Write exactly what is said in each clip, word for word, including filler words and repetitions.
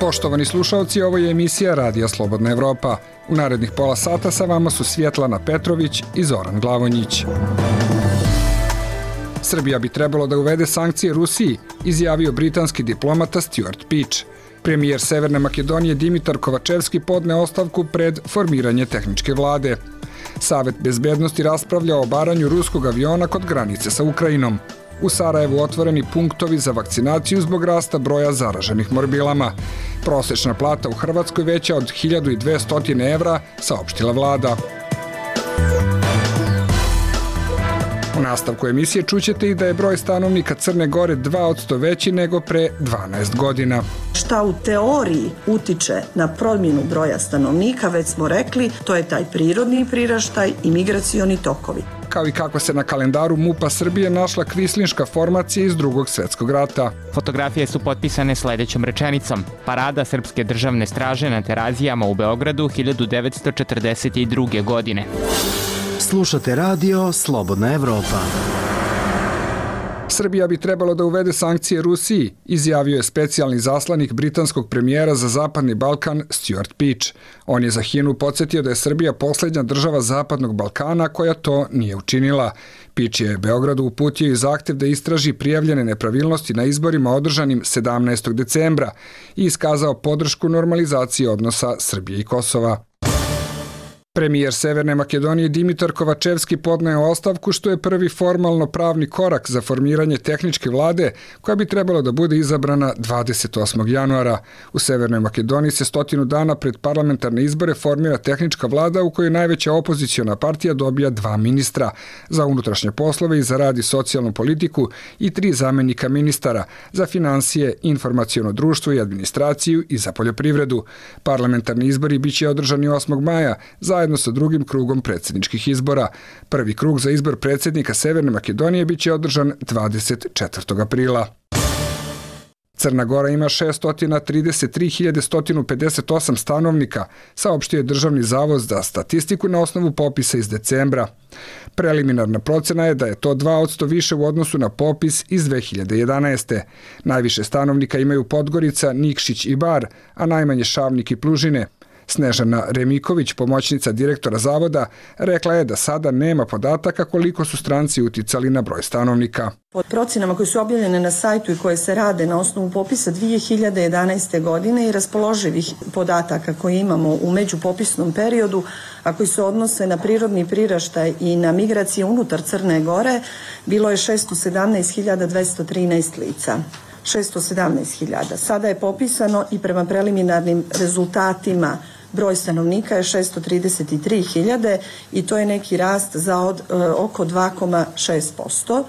Poštovani slušalci, ovo je emisija Radija Slobodna Evropa. U narednih pola sata sa vama su Svjetlana Petrović i Zoran Glavonjić. Srbija bi trebalo da uvede sankcije Rusiji, izjavio britanski diplomata Stuart Peach. Premijer Severne Makedonije Dimitar Kovačevski podneo ostavku pred formiranje tehničke vlade. Savet bezbednosti raspravlja o obaranju ruskog aviona kod granice sa Ukrajinom. U Sarajevu otvoreni punktovi za vakcinaciju zbog rasta broja zaraženih morbilama. Prosečna plata u Hrvatskoj veća od hiljadu dvesta evra, saopštila vlada. U nastavku emisije čućete i da je broj stanovnika Crne Gore dva posto veći nego pre dvanaest godina. Šta u teoriji utiče na promjenu broja stanovnika, već smo rekli, to je taj prirodni priraštaj i migracioni tokovi. Kao i kako se na kalendaru MUP-a Srbije našla kvislinška formacija iz Drugog svjetskog rata. Fotografije su potpisane sledećom rečenicom. Parada Srpske državne straže na Terazijama u Beogradu hiljadu devetsto četrdeset druge. godine. Slušate radio Slobodna Evropa. Srbija bi trebalo da uvede sankcije Rusiji, izjavio je specijalni zaslanik britanskog premijera za Zapadni Balkan Stuart Peach. On je za Hinu podsjetio da je Srbija posljednja država Zapadnog Balkana koja to nije učinila. Peach je Beogradu uputio i zahtev da istraži prijavljene nepravilnosti na izborima održanim sedamnaestog decembra i iskazao podršku normalizaciji odnosa Srbije i Kosova. Premijer Severne Makedonije Dimitar Kovačevski podneo ostavku, što je prvi formalno pravni korak za formiranje tehničke vlade koja bi trebalo da bude izabrana dvadeset osmog januara. U Severnoj Makedoniji se stotinu dana pred parlamentarne izbore formira tehnička vlada u kojoj najveća opoziciona partija dobija dva ministra za unutrašnje poslove i za rad i socijalnu politiku i tri zamenika ministara za finansije, informaciono društvo i administraciju i za poljoprivredu. Parlamentarni izbori biće održani osmog maja zajedno sa drugim krugom predsjedničkih izbora. Prvi krug za izbor predsjednika Severne Makedonije biće održan dvadeset četvrtog aprila. Crna Gora ima šesto trideset tri hiljade sto pedeset osam stanovnika, saopštio je Državni zavod za statistiku na osnovu popisa iz decembra. Preliminarna procena je da je to dva posto više u odnosu na popis iz dve hiljade jedanaeste. Najviše stanovnika imaju Podgorica, Nikšić i Bar, a najmanje Šavnik i Plužine. Snežana Remiković, pomoćnica direktora zavoda, rekla je da sada nema podataka koliko su stranci uticali na broj stanovnika. Pod procjenama koje su objavljene na sajtu i koje se rade na osnovu popisa dve hiljade jedanaeste. godine i raspoloživih podataka koje imamo u međupopisnom periodu, a koji se odnose na prirodni priraštaj i na migracije unutar Crne Gore, bilo je šesto sedamnaest hiljada dvesta trinaest lica. šesto sedamnaest hiljada. Sada je popisano i prema preliminarnim rezultatima broj stanovnika je šesto trideset tri hiljade i to je neki rast za od, e, oko dva zarez šest posto.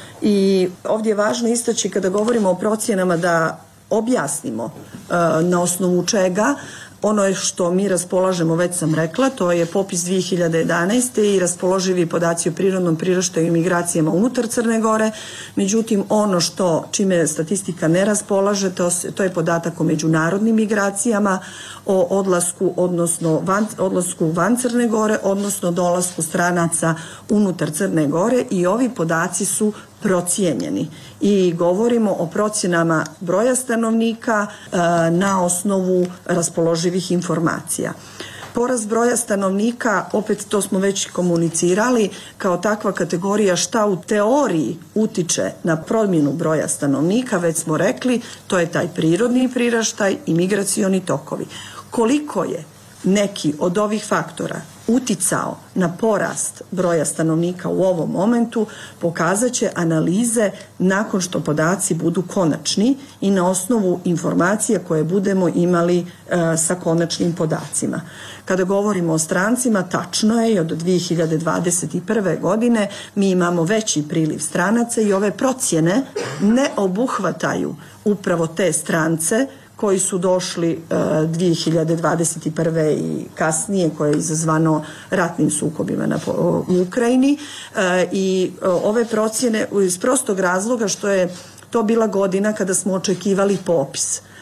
I ovdje je važno istaći kada govorimo o procjenama da objasnimo e, na osnovu čega. Ono je što mi raspolažemo, već sam rekla, to je popis dve hiljade jedanaeste. i raspoloživi podaci o prirodnom priraštaju i migracijama unutar Crne Gore. Međutim, ono što čime statistika ne raspolaže, to, to je podatak o međunarodnim migracijama, o odlasku, odnosno van, odlasku van Crne Gore, odnosno dolasku stranaca unutar Crne Gore, i ovi podaci su procijenjeni i govorimo o procjenama broja stanovnika e, na osnovu raspoloživih informacija. Porast broja stanovnika, opet to smo već komunicirali, kao takva kategorija šta u teoriji utiče na promjenu broja stanovnika, već smo rekli, to je taj prirodni priraštaj i migracioni tokovi. Koliko je neki od ovih faktora uticao na porast broja stanovnika u ovom momentu, pokazat će analize nakon što podaci budu konačni i na osnovu informacija koje budemo imali e, sa konačnim podacima. Kada govorimo o strancima, tačno je, od dve hiljade dvadeset prve. godine mi imamo veći priliv stranaca i ove procjene ne obuhvataju upravo te strance koji su došli uh, dve hiljade dvadeset prve. i kasnije, koje je izazvano ratnim sukobima na, u Ukrajini. Uh, I uh, ove procjene iz prostog razloga što je to bila godina kada smo očekivali popis.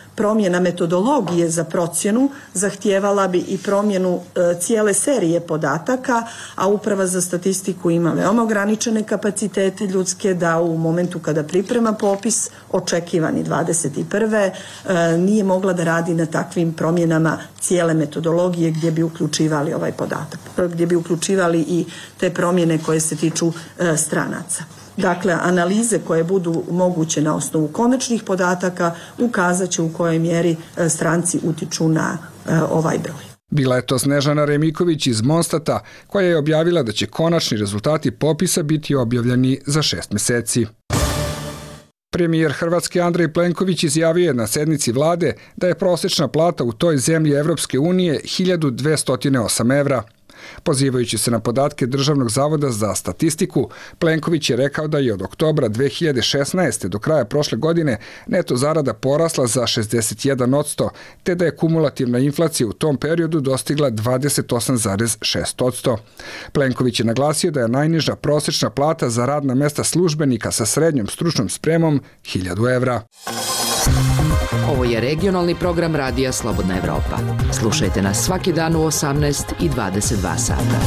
promjena metodologije za procjenu zahtijevala bi i promjenu e, cijele serije podataka, a Uprava za statistiku ima veoma ograničene kapacitete ljudske da u momentu kada priprema popis, očekivani dvadeset prve E, nije mogla da radi na takvim promjenama cijele metodologije gdje bi uključivali ovaj podatak, gdje bi uključivali i te promjene koje se tiču e, stranaca. Dakle, analize koje budu moguće na osnovu konačnih podataka ukazat će u kojoj mjeri e, stranci utiču na e, ovaj broj. Bila je to Snežana Remiković iz Monstata, koja je objavila da će konačni rezultati popisa biti objavljeni za šest mjeseci. Premijer Hrvatske Andrej Plenković izjavio je na sednici vlade da je prosječna plata u toj zemlji Evropske unije hiljadu dvesta osam evra. Pozivajući se na podatke Državnog zavoda za statistiku, Plenković je rekao da je od oktobra dve hiljade šesnaeste. do kraja prošle godine neto zarada porasla za šezdeset jedan posto, te da je kumulativna inflacija u tom periodu dostigla dvadeset osam zarez šest posto. Plenković je naglasio da je najniža prosječna plata za radna mesta službenika sa srednjom stručnom spremom hiljadu evra. Ovo je regionalni program Radija Slobodna Evropa. Slušajte nas svaki dan u osamnaest i dvadeset dva sata.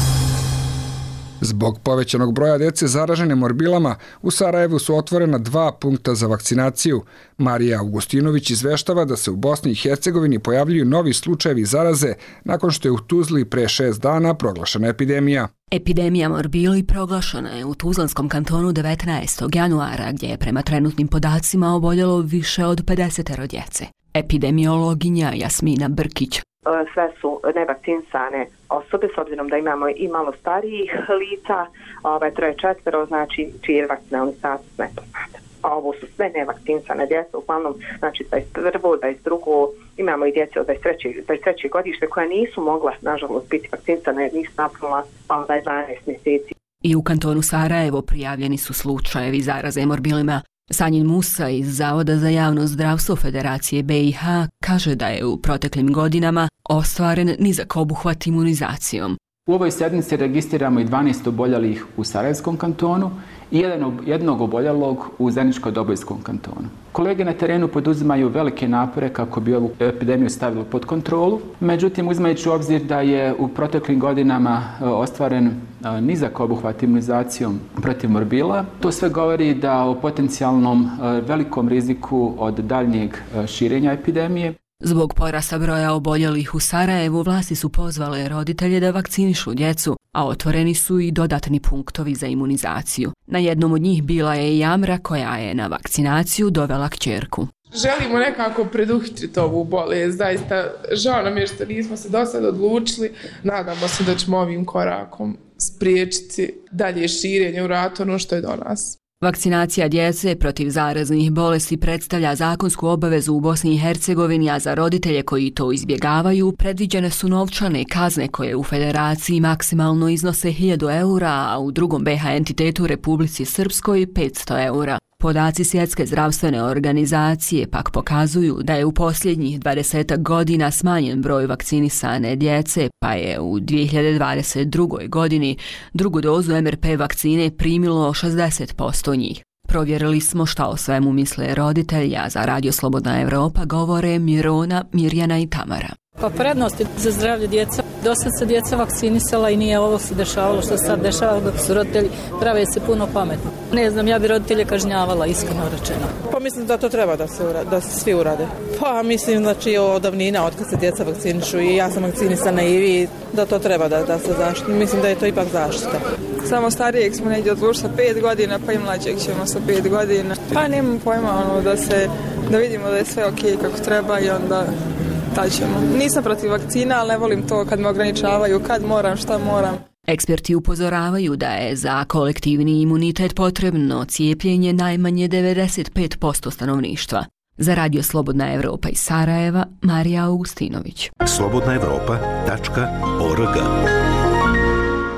Zbog povećanog broja dece zaražene morbilama, u Sarajevu su otvorena dva punkta za vakcinaciju. Marija Augustinović izveštava da se u Bosni i Hercegovini pojavljuju novi slučajevi zaraze nakon što je u Tuzli pre šest dana proglašena epidemija. Epidemija morbili proglašena je u Tuzlanskom kantonu devetnaestog januara, gdje je prema trenutnim podacima oboljelo više od pedeset djece. Epidemiologinja Jasmina Brkić. Sve su nevakcinisane osobe, s obzirom da imamo i malo starijih lica, ovaj, troje četvero, znači čiji je vakcinalni status nepoznat. A ovo su sve nevakcinisane djeca, uglavnom, znači dvadeset prvo, dvadeset drugo imamo i djece od dvadeset treće godište koja nisu mogla, nažalost, biti vakcinisane jer nisu napunila ovaj, dvanaest mjeseci. I u kantonu Sarajevo prijavljeni su slučajevi zaraze morbilima. Sanjin Musa iz Zavoda za javno zdravstvo Federacije B i H kaže da je u proteklim godinama ostvaren nizak obuhvat imunizacijom. U ovoj sedmici registriramo i dvanaest oboljelih u Sarajevskom kantonu i jednog oboljelog u Zeničko-Dobojskom kantonu. Kolege na terenu poduzimaju velike napore kako bi ovu epidemiju stavili pod kontrolu. Međutim, uzimajući u obzir da je u proteklim godinama ostvaren nizak obuhvat imunizacijom protiv morbila, to sve govori da o potencijalnom velikom riziku od daljnjeg širenja epidemije. Zbog porasta broja oboljelih u Sarajevu, vlasti su pozvale roditelje da vakcinišu djecu, a otvoreni su i dodatni punktovi za imunizaciju. Na jednom od njih bila je i Amra koja je na vakcinaciju dovela kćerku. Želimo nekako preduhitriti ovu bolest, zaista žao nam je što nismo se do sada odlučili, nadamo se da ćemo ovim korakom spriječiti dalje širenje u ratonu što je do nas. Vakcinacija djece protiv zaraznih bolesti predstavlja zakonsku obavezu u Bosni i Hercegovini, a za roditelje koji to izbjegavaju predviđene su novčane kazne koje u Federaciji maksimalno iznose hiljadu eura, a u drugom B H entitetu Republici Srpskoj petsto eura. Podaci Svjetske zdravstvene organizacije pak pokazuju da je u posljednjih dvadesetak godina smanjen broj vakcinisane djece, pa je u dvije hiljade dvadeset drugoj. godini drugu dozu M R P vakcine primilo šezdeset posto njih. Provjerili smo šta o svemu misle roditelji, a za Radio Slobodna Evropa govore Mirona, Mirjana i Tamara. Pa prednosti za zdravlje djeca. Dosta se djeca vakcinisala i nije ovo se dešavalo što se sad dešava dok su roditelji prave se puno pametno. Ne znam, ja bi roditelje kažnjavala, iskreno rečeno. Pa mislim da to treba da se, urade, da se svi urade. Pa mislim znači od davnina, od kad se djeca vakcinišu i ja sam vakcinisana i vi, da to treba da, da se zaštiti. Mislim da je to ipak zaštita. Samo starijeg smo negdje odlučili sa pet godina, pa i mlađeg ćemo sa pet godina. Pa nemam pojma ono, da, se, da vidimo da je sve okej kako treba i onda tad ćemo. Nisam protiv vakcina, ali ne volim to kad me ograničavaju, kad moram, šta moram. Eksperti upozoravaju da je za kolektivni imunitet potrebno cijepljenje najmanje devedeset pet posto stanovništva. Za Radio Slobodna Evropa iz Sarajeva, Marija Augustinović. slobodna evropa tačka org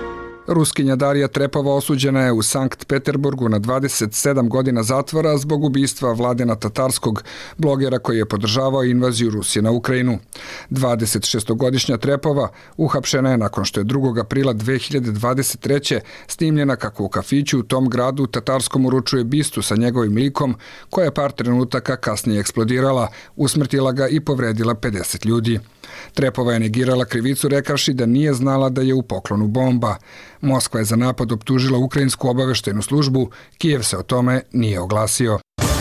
Ruskinja Darija Trepova osuđena je u Sankt Peterburgu na dvadeset sedam godina zatvora zbog ubistva Vladena Tatarskog, blogera koji je podržavao invaziju Rusije na Ukrajinu. dvadesetšestogodišnja Trepova uhapšena je nakon što je drugog aprila dve hiljade dvadeset treće snimljena kako u kafiću u tom gradu Tatarskom uručuje bistu sa njegovim likom, koja je par trenutaka kasnije eksplodirala, usmrtila ga i povredila pedeset ljudi. Trepova je negirala krivicu rekavši da nije znala da je u poklonu bomba. Moskva je za napad optužila ukrajinsku obaveštajnu službu, Kijev se o tome nije oglasio.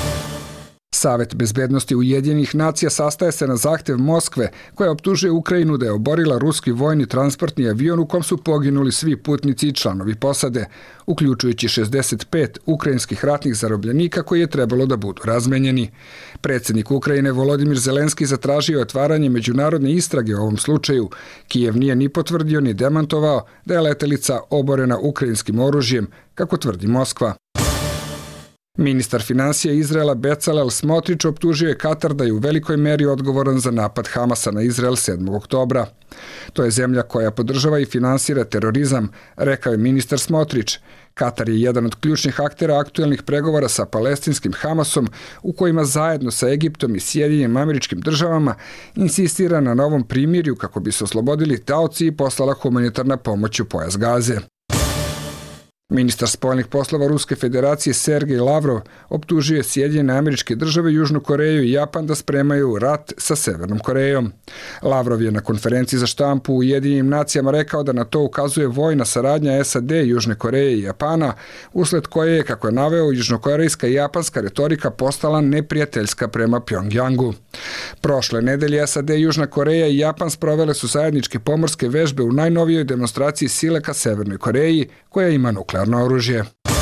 Savet bezbednosti Ujedinjenih nacija sastaje se na zahtev Moskve, koja optužuje Ukrajinu da je oborila ruski vojni transportni avion u kom su poginuli svi putnici i članovi posade, uključujući šezdeset pet ukrajinskih ratnih zarobljenika koji je trebalo da budu razmenjeni. Predsjednik Ukrajine Volodimir Zelenski zatražio otvaranje međunarodne istrage o ovom slučaju. Kijev nije ni potvrdio ni demantovao da je letelica oborena ukrajinskim oružjem, kako tvrdi Moskva. Ministar finansija Izraela Becalel Smotrić optužio je Katar da je u velikoj meri odgovoran za napad Hamasa na Izrael sedmog oktobra. To je zemlja koja podržava i finansira terorizam, rekao je ministar Smotrić. Katar je jedan od ključnih aktera aktuelnih pregovora sa palestinskim Hamasom, u kojima zajedno sa Egiptom i Sjedinjenim Američkim Državama insistira na novom primirju kako bi se oslobodili taoci i poslala humanitarna pomoć u pojas Gaze. Ministar spoljnih poslova Ruske federacije Sergej Lavrov optužio je Sjedinjene Američke Države, Južnu Koreju i Japan da spremaju rat sa Severnom Korejom. Lavrov je na konferenciji za štampu u Ujedinjenim nacijama rekao da na to ukazuje vojna saradnja S A D, Južne Koreje i Japana, usled koje je, kako je naveo, južnokorejska i japanska retorika postala neprijateljska prema Pjongjangu. Prošle nedelje S A D, Južna Koreja i Japan sprovele su zajedničke pomorske vežbe u najnovijoj demonstraciji sile ka Severnoj Koreji, koja ima nuklearno oružje.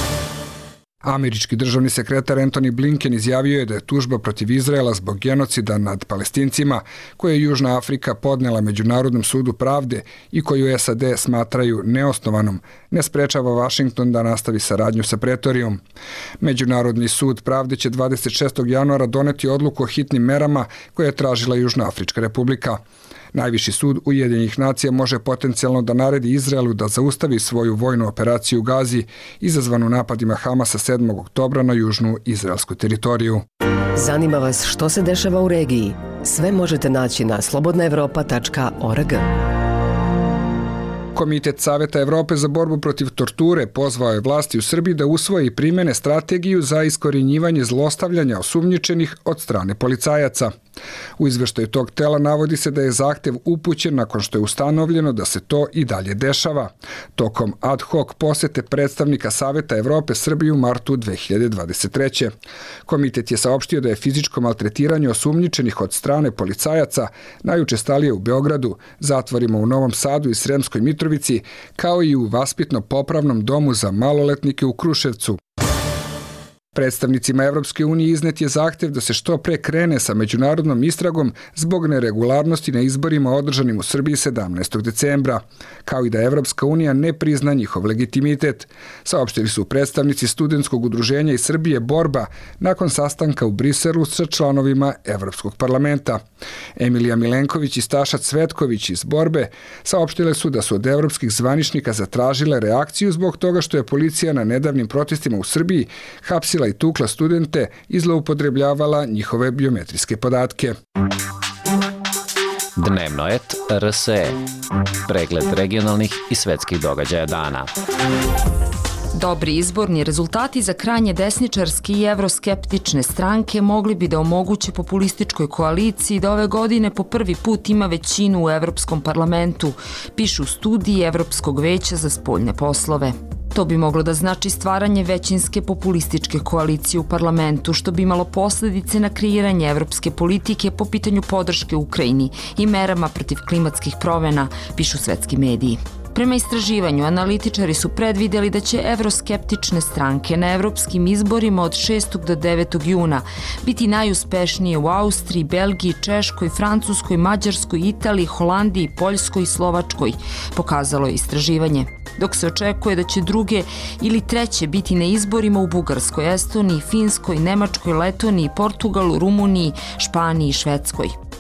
Američki državni sekretar Antony Blinken izjavio je da je tužba protiv Izraela zbog genocida nad Palestincima, koje je Južna Afrika podnela Međunarodnom sudu pravde i koju S A D smatraju neosnovanom, ne sprečava Vašington da nastavi saradnju sa Pretorijom. Međunarodni sud pravde će dvadeset šestog januara doneti odluku o hitnim merama koje je tražila Južna Afrička republika. Najviši sud Ujedinjenih nacija može potencijalno da naredi Izraelu da zaustavi svoju vojnu operaciju u Gazi, izazvanu napadima Hamasa sedmog oktobra na južnu izraelsku teritoriju. Zanima vas što se dešava u regiji? Sve možete naći na slobodna evropa tačka org. Komitet Saveta Evrope za borbu protiv torture pozvao je vlasti u Srbiji da usvoji i primene strategiju za iskorjenjivanje zlostavljanja osumnjičenih od strane policajaca. U izveštaju tog tela navodi se da je zahtev upućen nakon što je ustanovljeno da se to i dalje dešava, tokom ad hoc posete predstavnika Saveta Evrope Srbiji u martu dve hiljade dvadeset treće. Komitet je saopštio da je fizičko maltretiranje osumnjičenih od strane policajaca najučestalije u Beogradu, zatvorima u Novom Sadu i Sremskoj Mitrovici, kao i u vaspitno-popravnom domu za maloletnike u Kruševcu. Predstavnicima Evropske unije iznet je zahtev da se što pre krene sa međunarodnom istragom zbog neregularnosti na izborima održanim u Srbiji sedamnaestog decembra, kao i da Evropska unija ne prizna njihov legitimitet, saopštili su predstavnici studentskog udruženja iz Srbije Borba nakon sastanka u Briselu sa članovima Evropskog parlamenta. Emilija Milenković i Staša Cvetković iz Borbe saopštile su da su od evropskih zvaničnika zatražile reakciju zbog toga što je policija na nedavnim protestima u Srbiji hapsila i tukla studente i zloupotrebljavala njihove biometrijske podatke. Dnevnoet R S E. Pregled regionalnih i svetskih događaja dana. Dobri izborni rezultati za krajnje desničarske i evroskeptične stranke mogli bi da omoguće populističkoj koaliciji da ove godine po prvi put ima većinu u Evropskom parlamentu, pišu studiji Evropskog veća za spoljne poslove. To bi moglo da znači stvaranje većinske populističke koalicije u parlamentu, što bi imalo posledice na kreiranje evropske politike po pitanju podrške Ukrajini i merama protiv klimatskih promjena, pišu svetski mediji. Prema istraživanju, analitičari su predvideli da će evroskeptične stranke na evropskim izborima od šestog do devetog juna biti najuspešnije u Austriji, Belgiji, Češkoj, Francuskoj, Mađarskoj, Italiji, Holandiji, Poljskoj i Slovačkoj, pokazalo je istraživanje. Dok se očekuje da će druge ili treće biti na izborima u Bugarskoj, Estoniji, Finskoj, Nemačkoj, Letoniji, Portugalu, Rumuniji, Španiji i Švedskoj.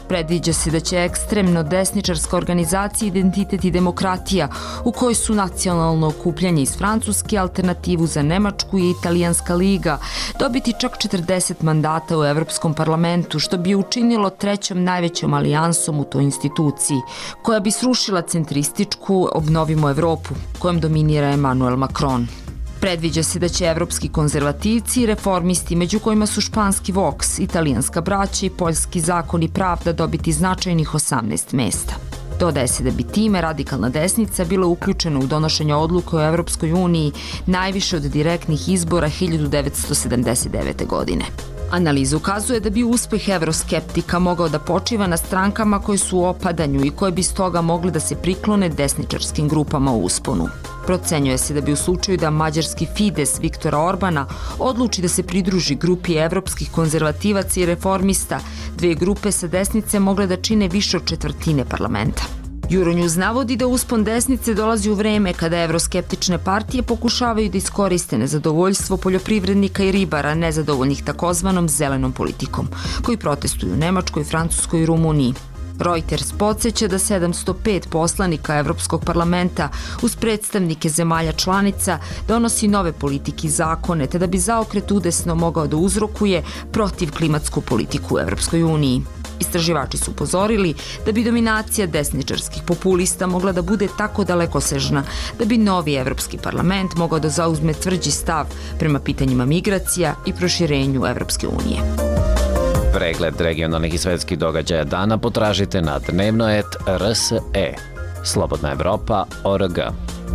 Predviđa se da će ekstremno desničarska organizacija Identitet i demokratija, u kojoj su nacionalno okupljanje iz Francuske, Alternativu za Nemačku i Italijanska liga, dobiti čak četrdeset mandata u Evropskom parlamentu, što bi je učinilo trećom najvećom alijansom u toj instituciji, koja bi srušila centrističku Obnovimo Evropu, kojom dominira Emmanuel Macron. Predviđa se da će evropski konzervativci i reformisti, među kojima su španski Vox, italijanska braća i poljski zakon i pravda, dobiti značajnih osamnaest mesta. Dodaje se da bi time radikalna desnica bila uključena u donošenje odluka o Evropskoj uniji najviše od direktnih izbora hiljadu devetsto sedamdeset devete. godine. Analiza ukazuje da bi uspeh evroskeptika mogao da počiva na strankama koje su u opadanju i koje bi stoga mogle da se priklone desničarskim grupama u usponu. Procenjuje se da bi u slučaju da mađarski Fides Viktora Orbana odluči da se pridruži grupi evropskih konzervativaca i reformista, dve grupe sa desnice mogle da čine više od četvrtine parlamenta. Euronews navodi da uspon desnice dolazi u vreme kada evroskeptične partije pokušavaju da iskoriste nezadovoljstvo poljoprivrednika i ribara nezadovoljnih takozvanom zelenom politikom, koji protestuju u Nemačkoj, Francuskoj i Rumuniji. Reuters podsjeća da sedamsto pet poslanika Evropskog parlamenta uz predstavnike zemalja članica donosi nove politike i zakone, te da bi zaokret udesno mogao da uzrokuje protiv klimatsku politiku u Evropskoj uniji. Istraživači su upozorili da bi dominacija desničarskih populista mogla da bude tako dalekosežna da bi novi Evropski parlament mogao da zauzme tvrđi stav prema pitanjima migracija i proširenju Evropske unije. Pregled regionalnih i svetskih događaja dana potražite na dnevnoet R S E. Slobodna Evropa точка о р г.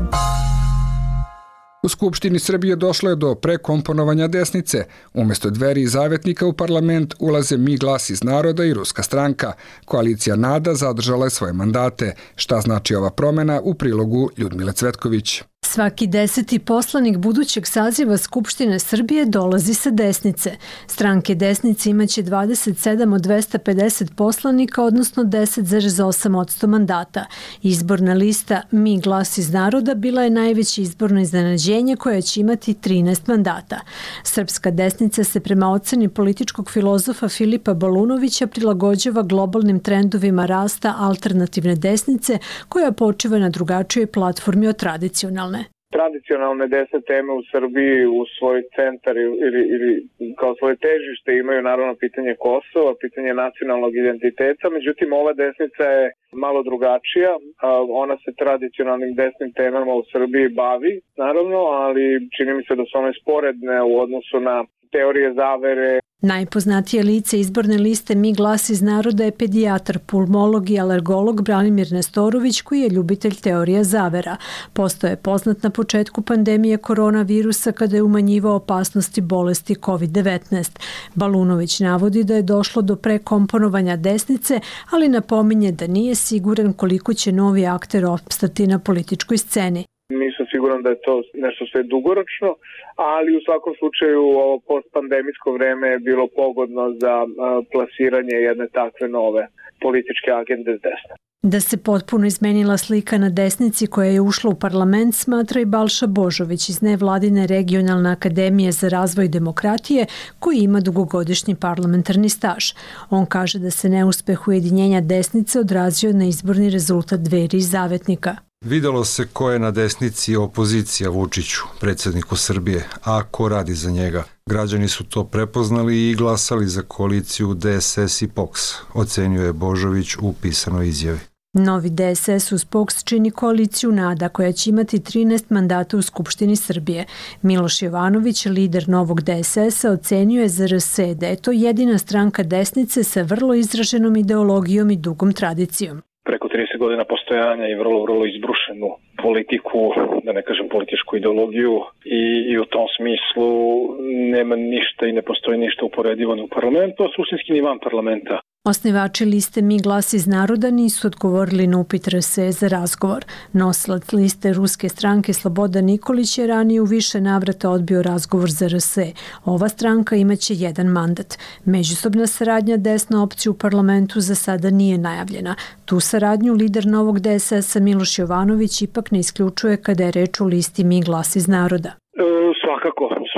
U Skupštini Srbije došlo je do prekomponovanja desnice. Umesto Dveri i Zavetnika u parlament ulaze Mi glas iz naroda i Ruska stranka. Koalicija NADA zadržala je svoje mandate. Šta znači ova promena u prilogu Ljudmile Cvetković? Svaki deseti poslanik budućeg saziva Skupštine Srbije dolazi sa desnice. Stranke desnice imaće dvadeset sedam od dvesta pedeset poslanika, odnosno deset zarez osam posto mandata. Izborna lista Mi glas iz naroda bila je najveće izborno iznenađenje koje će imati trinaest mandata. Srpska desnica se prema oceni političkog filozofa Filipa Balunovića prilagođava globalnim trendovima rasta alternativne desnice koja počiva na drugačijoj platformi od tradicionalne. Tradicionalne desne teme u Srbiji u svoj centar ili, ili kao svoje težište imaju naravno pitanje Kosova, pitanje nacionalnog identiteta, međutim ova desnica je malo drugačija, ona se tradicionalnim desnim temama u Srbiji bavi, naravno, ali čini mi se da su one sporedne u odnosu na teorije zavere. Najpoznatije lice izborne liste Mi glas iz naroda je pedijatar, pulmolog i alergolog Branimir Nestorović, koji je ljubitelj teorija zavera. Postao je poznat na početku pandemije koronavirusa kada je umanjivao opasnosti bolesti kovid devetnaest. Balunović navodi da je došlo do prekomponovanja desnice, ali napominje da nije siguran koliko će novi akter opstati na političkoj sceni. Nisam siguran da je to nešto sve dugoročno, ali u svakom slučaju ovo postpandemijsko vreme je bilo pogodno za plasiranje jedne takve nove političke agende s desna. Da se potpuno izmenila slika na desnici koja je ušla u parlament smatra i Balša Božović iz nevladine regionalne akademije za razvoj demokratije koji ima dugogodišnji parlamentarni staž. On kaže da se neuspeh ujedinjenja desnice odrazio na izborni rezultat Dveri i Zavetnika. Videlo se ko je na desnici opozicija Vučiću, predsjedniku Srbije, a ko radi za njega. Građani su to prepoznali i glasali za koaliciju D S S i P O K S, ocenio je Božović u pisanoj izjavi. Novi D S S uz P O K S čini koaliciju NADA koja će imati trinaest mandata u Skupštini Srbije. Miloš Jovanović, lider novog D S S-a, ocenio je za R S E da je to jedina stranka desnice sa vrlo izraženom ideologijom i dugom tradicijom. Preko trideset godina postojanja i vrlo, vrlo izbrušenu politiku, da ne kažem političku ideologiju i, i u tom smislu nema ništa i ne postoji ništa uporedivo u parlamentu, a suštinski ni van parlamenta. Osnivači liste Mi glas iz naroda nisu odgovorili na upit R S E za razgovor. Nosilac liste ruske stranke Slobodan Nikolić je ranije u više navrata odbio razgovor za R S E. Ova stranka imaće jedan mandat. Međusobna saradnja desne opcije u parlamentu za sada nije najavljena. Tu saradnju lider novog D S S-a Miloš Jovanović ipak ne isključuje kada je reč o listi Mi glas iz naroda. E, svakako,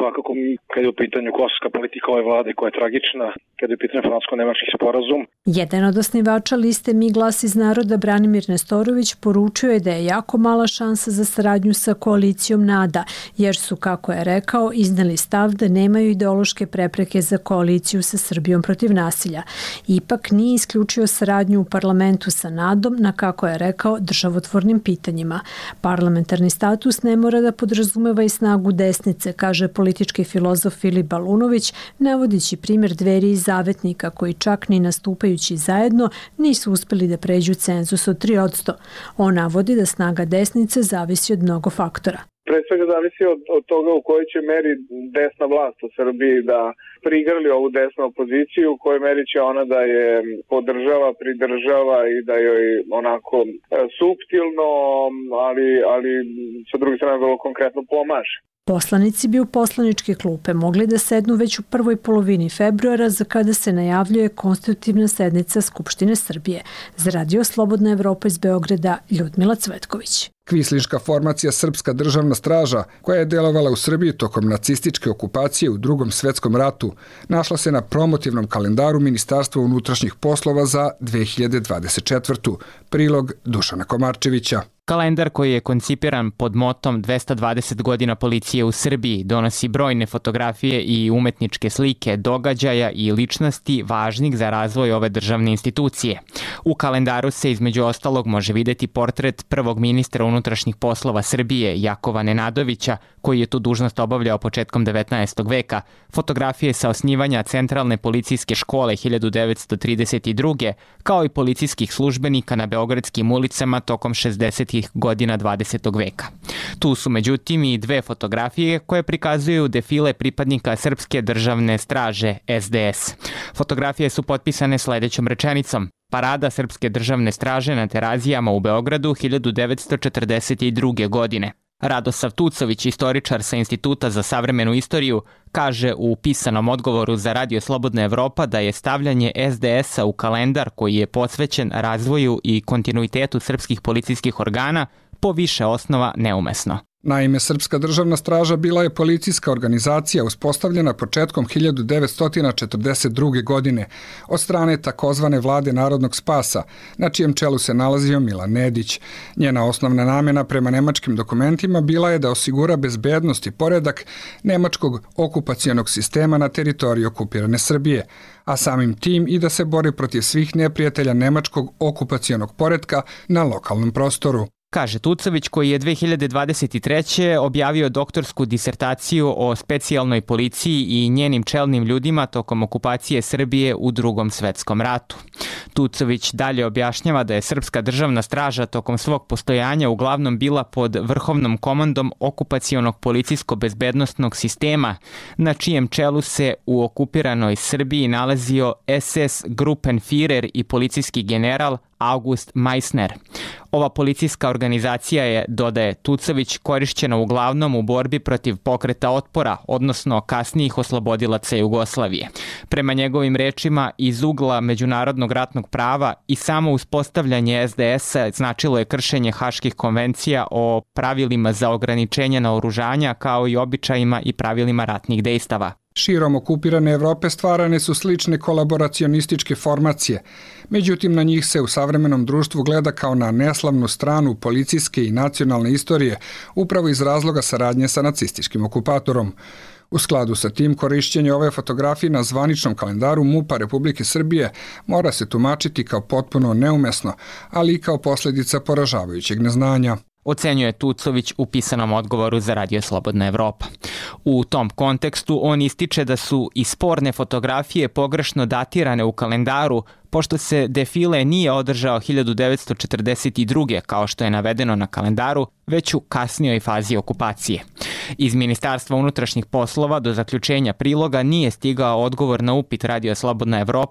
svakako kad je u pitanju kosovska politika ove vlade koja je tragična, kad je u pitanju francusko-nemački sporazum. Jedan od osnivača liste Mi glas iz naroda, Branimir Nestorović, poručio je da je jako mala šansa za saradnju sa koalicijom NADA, jer su, kako je rekao, izneli stav da nemaju ideološke prepreke za koaliciju sa Srbijom protiv nasilja. Ipak nije isključio saradnju u parlamentu sa NADom na, kako je rekao, državotvornim pitanjima. Parlamentarni status ne mora da podrazumeva i snagu desnice, kaže politički filozof Filip Balunović, navodići primjer Dveri i Zavetnika, koji čak ni nastupajući zajedno nisu uspeli da pređu cenzus od tri posto. On navodi da snaga desnice zavisi od mnogo faktora. Pre svega zavisi od, od toga u kojoj će meri desna vlast u Srbiji da prigrli ovu desnu opoziciju, u kojoj meri će ona da je podržava, pridržava i da joj onako suptilno, ali, ali sa druge strane vrlo konkretno pomaže. Poslanici bi u poslaničke klupe mogli da sednu već u prvoj polovini februara, za kada se najavljuje konstitutivna sednica Skupštine Srbije. Za Radio Slobodna Evropa iz Beograda, Ljudmila Cvetković. Kvislinška formacija Srpska državna straža, koja je delovala u Srbiji tokom nacističke okupacije u Drugom svetskom ratu, našla se na promotivnom kalendaru Ministarstva unutrašnjih poslova za dve hiljade dvadeset četvrtu. Prilog Dušana Komarčevića. Kalendar koji je koncipiran pod motom dvesta dvadeset godina policije u Srbiji donosi brojne fotografije i umetničke slike događaja i ličnosti važnih za razvoj ove državne institucije. U kalendaru se između ostalog može videti portret prvog ministra unutrašnjih poslova Srbije, Jakova Nenadovića, koji je tu dužnost obavljao početkom devetnaestog veka, fotografije sa osnivanja Centralne policijske škole hiljadu devetsto trideset druge, kao i policijskih službenika na beogradskim ulicama tokom šezdesetih godina dvadesetog veka. Tu su međutim i dve fotografije koje prikazuju defile pripadnika Srpske državne straže S D S. Fotografije su potpisane sledećom rečenicom: Parada Srpske državne straže na Terazijama u Beogradu hiljadu devetsto četrdeset druge. godine. Radosav Tucović, istoričar sa Instituta za savremenu istoriju, kaže u pisanom odgovoru za Radio Slobodna Evropa da je stavljanje S D S-a u kalendar koji je posvećen razvoju i kontinuitetu srpskih policijskih organa po više osnova neumesno. Naime, Srpska državna straža bila je policijska organizacija uspostavljena početkom hiljadu devetsto četrdeset druge. godine od strane takozvane vlade Narodnog spasa, na čijem čelu se nalazio Milan Nedić. Njena osnovna namena prema nemačkim dokumentima bila je da osigura bezbednost i poredak nemačkog okupacionog sistema na teritoriji okupirane Srbije, a samim tim i da se bori protiv svih neprijatelja nemačkog okupacionog poretka na lokalnom prostoru. Kaže Tucović, koji je dve hiljade dvadeset treće. objavio doktorsku disertaciju o specijalnoj policiji i njenim čelnim ljudima tokom okupacije Srbije u Drugom svetskom ratu. Tucović dalje objašnjava da je Srpska državna straža tokom svog postojanja uglavnom bila pod vrhovnom komandom okupacionog policijsko-bezbednostnog sistema, na čijem čelu se u okupiranoj Srbiji nalazio S S Gruppenführer i policijski general August Meissner. Ova policijska organizacija je, dodaje Tucović, korišćena uglavnom u borbi protiv pokreta otpora, odnosno kasnijih oslobodilaca Jugoslavije. Prema njegovim rečima, iz ugla međunarodnog ratnog prava i samo uspostavljanje S D S-a značilo je kršenje Haških konvencija o pravilima za ograničenje naoružanja, kao i običajima i pravilima ratnih dejstava. Širom okupirane Evrope stvarane su slične kolaboracionističke formacije, međutim na njih se u savremenom društvu gleda kao na neslavnu stranu policijske i nacionalne istorije, upravo iz razloga saradnje sa nacističkim okupatorom. U skladu sa tim, korišćenje ove fotografije na zvaničnom kalendaru MUP-a Republike Srbije mora se tumačiti kao potpuno neumesno, ali i kao posljedica poražavajućeg neznanja. Ocenjuje Tucović u pisanom odgovoru za Radio Slobodna Evropa. U tom kontekstu on ističe da su i sporne fotografije pogrešno datirane u kalendaru, pošto se defile nije održao hiljadu devetsto četrdeset druge. kao što je navedeno na kalendaru, već u kasnijoj fazi okupacije. Iz Ministarstva unutrašnjih poslova do zaključenja priloga nije stigao odgovor na upit Radio Slobodna Evropa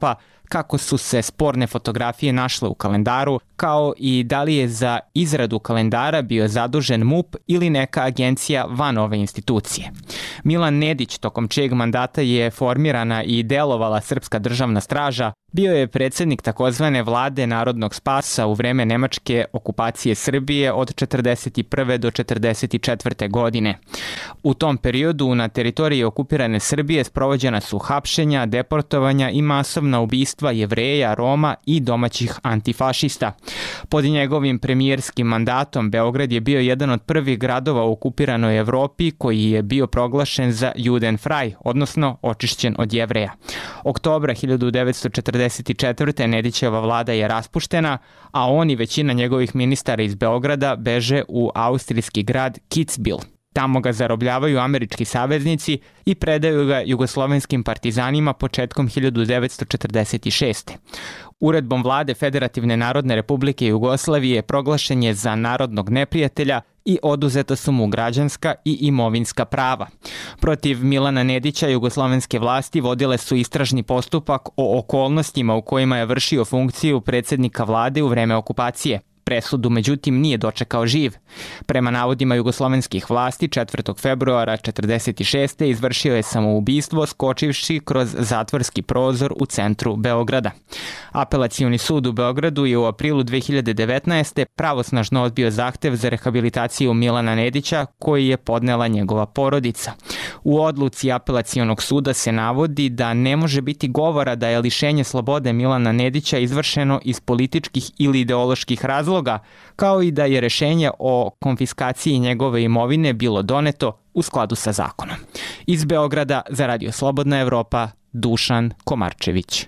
kako su se sporne fotografije našle u kalendaru, kao i da li je za izradu kalendara bio zadužen M U P ili neka agencija van ove institucije. Milan Nedić, tokom čijeg mandata je formirana i delovala Srpska državna straža, bio je predsjednik takozvane vlade Narodnog spasa u vreme nemačke okupacije Srbije od četrdeset prve do četrdeset četvrte godine. U tom periodu na teritoriji okupirane Srbije sprovođena su hapšenja, deportovanja i masovna ubistva Jevreja, Roma i domaćih antifašista. Pod njegovim premijerskim mandatom Beograd je bio jedan od prvih gradova u okupiranoj Evropi koji je bio proglašen za Judenfrei, odnosno očišćen od Jevreja. Oktobra hiljadu devetsto četrdeset četvrte. Nedićeva vlada je raspuštena, a on i većina njegovih ministara iz Beograda beže u austrijski grad Kitzbühel. Tamo ga zarobljavaju američki saveznici i predaju ga jugoslovenskim partizanima početkom hiljadu devetsto četrdeset šeste. Uredbom vlade Federativne narodne republike Jugoslavije proglašen je za narodnog neprijatelja i oduzeta su mu građanska i imovinska prava. Protiv Milana Nedića jugoslovenske vlasti vodile su istražni postupak o okolnostima u kojima je vršio funkciju predsjednika vlade u vreme okupacije. Presudu, međutim, nije dočekao živ. Prema navodima jugoslovenskih vlasti, četvrtog februara četrdeset šeste. izvršio je samoubistvo skočivši kroz zatvorski prozor u centru Beograda. Apelacioni sud u Beogradu je u aprilu dve hiljade devetnaeste. pravosnažno odbio zahtev za rehabilitaciju Milana Nedića koji je podnela njegova porodica. U odluci apelacionog suda se navodi da ne može biti govora da je lišenje slobode Milana Nedića izvršeno iz političkih ili ideoloških razloga, kao i da je rešenje o konfiskaciji njegove imovine bilo doneto u skladu sa zakonom. Iz Beograda za Radio Slobodna Evropa, Dušan Komarčević.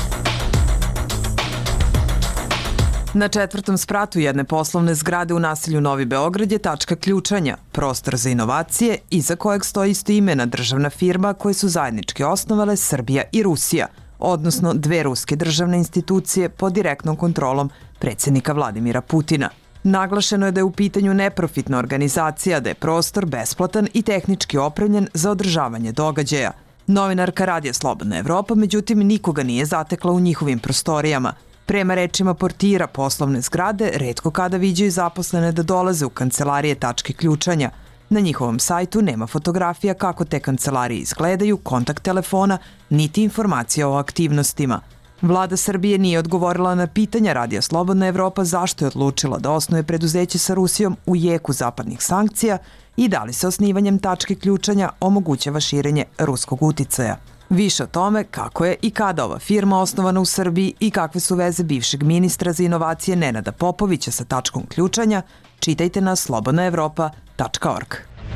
Na četvrtom spratu jedne poslovne zgrade u naselju Novi Beograd je tačka ključanja, prostor za inovacije iza kojeg stoji istoimena državna firma koje su zajednički osnovale Srbija i Rusija, odnosno dve ruske državne institucije pod direktnom kontrolom predsjednika Vladimira Putina. Naglašeno je da je u pitanju neprofitna organizacija, da je prostor besplatan i tehnički opremljen za održavanje događaja. Novinarka Radija Slobodna Evropa, međutim, nikoga nije zatekla u njihovim prostorijama. Prema rečima portira poslovne zgrade, retko kada viđaju zaposlene da dolaze u kancelarije tačke ključanja. Na njihovom sajtu nema fotografija kako te kancelarije izgledaju, kontakt telefona, niti informacija o aktivnostima. Vlada Srbije nije odgovorila na pitanja Radija Slobodna Evropa zašto je odlučila da osnuje preduzeće sa Rusijom u jeku zapadnih sankcija i da li se osnivanjem tačke ključanja omogućava širenje ruskog uticaja. Više o tome kako je i kada ova firma osnovana u Srbiji i kakve su veze bivšeg ministra za inovacije Nenada Popovića sa tačkom ključanja, čitajte na slobodna evropa tačka org.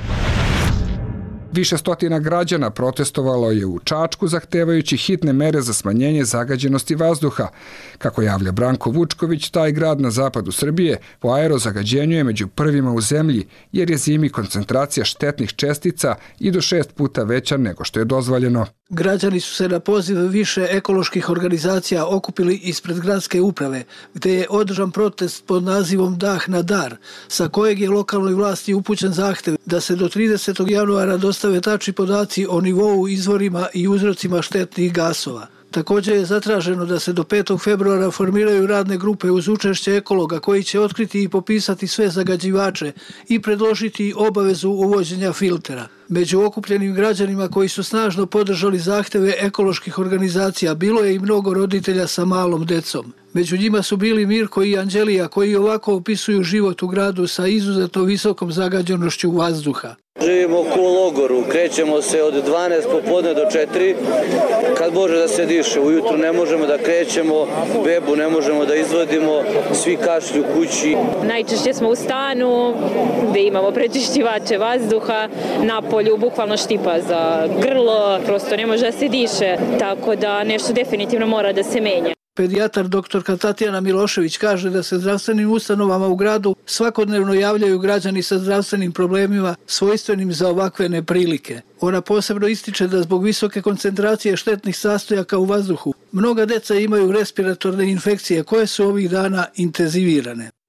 Više stotina građana protestovalo je u Čačku zahtevajući hitne mere za smanjenje zagađenosti vazduha. Kako javlja Branko Vučković, taj grad na zapadu Srbije po aerozagađenju je među prvima u zemlji jer je zimi koncentracija štetnih čestica i do šest puta veća nego što je dozvoljeno. Građani su se na poziv više ekoloških organizacija okupili ispred gradske uprave, gde je održan protest pod nazivom Dah na dar, sa kojeg je lokalnoj vlasti upućen zahtev da se do tridesetog januara dostave tačni podaci o nivou, izvorima i uzrocima štetnih gasova. Također je zatraženo da se do petog februara formiraju radne grupe uz učešće ekologa koji će otkriti i popisati sve zagađivače i predložiti obavezu uvođenja filtera. Među okupljenim građanima koji su snažno podržali zahteve ekoloških organizacija bilo je i mnogo roditelja sa malom decom. Među njima su bili Mirko i Anđelija koji ovako opisuju život u gradu sa izuzetno visokom zagađenošću vazduha. Živimo u logoru, krećemo se od dvanaest popodne do četiri, kad može da se diše. Ujutru ne možemo da krećemo, bebu ne možemo da izvodimo, svi kašlju kući. Najčešće smo u stanu gde imamo prečišćivače vazduha, na polju bukvalno štipa za grlo, prosto ne može da se diše, tako da nešto definitivno mora da se menja. Pedijatar doktorka Tatjana Milošević kaže da se zdravstvenim ustanovama u gradu svakodnevno javljaju građani sa zdravstvenim problemima svojstvenim za ovakve neprilike. Ona posebno ističe da zbog visoke koncentracije štetnih sastojaka u vazduhu mnoga deca imaju respiratorne infekcije koje su ovih dana intenzivirane.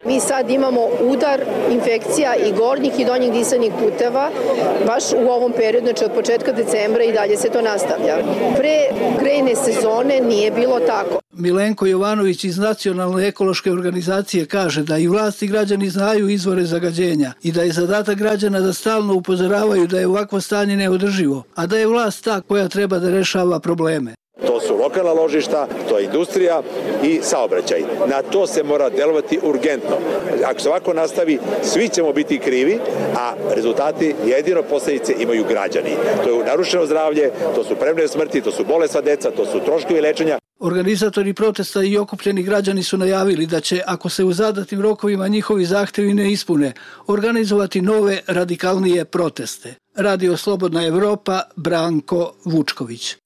Mi sad imamo udar infekcija i gornjih i donjih disanih puteva baš u ovom periodu, znači od početka decembra i dalje se to nastavlja. Pre grejne sezone nije bilo tako. Milenko Jovanović iz Nacionalne ekološke organizacije kaže da i vlasti i građani znaju izvore zagađenja i da je zadatak građana da stalno upozoravaju da je ovakvo stanje neodrživo, a da je vlast ta koja treba da rešava probleme. To su lokalna ložišta, to je industrija i saobraćaj. Na to se mora delovati urgentno. Ako se ovako nastavi, svi ćemo biti krivi, a rezultati jedino posledice imaju građani. To je narušeno zdravlje, to su premne smrti, to su bolesna deca, to su troškovi lečenja. Organizatori protesta i okupljeni građani su najavili da će, ako se u zadatim rokovima njihovi zahtevi ne ispune, organizovati nove radikalnije proteste. Radio Slobodna Evropa, Branko Vučković.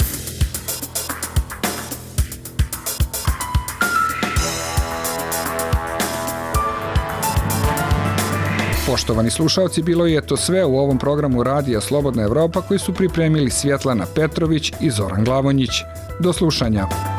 Poštovani slušalci, bilo je to sve u ovom programu Radija Slobodna Evropa koji su pripremili Svjetlana Petrović i Zoran Glavonjić. Do slušanja.